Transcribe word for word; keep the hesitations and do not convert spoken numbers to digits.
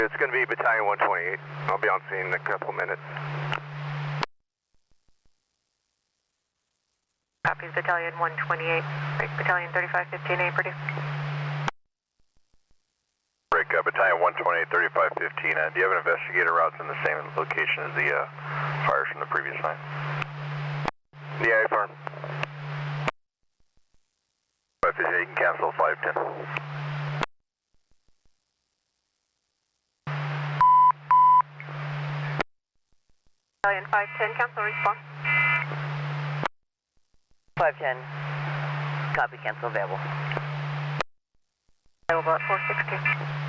It's going to be Battalion one twenty-eight. I'll be on scene in a couple minutes. Copies, Battalion one twenty-eight. Break, Battalion thirty-five fifteen, A, pretty. Break, uh, Battalion one twenty-eight, thirty-five fifteen. Uh, do you have an investigator routes in the same location as the uh, fires from the previous night? Yeah, affirm. five fifteen, you can cancel five ten. Battalion five ten, cancel response. five ten, copy, cancel available. Available at four sixty.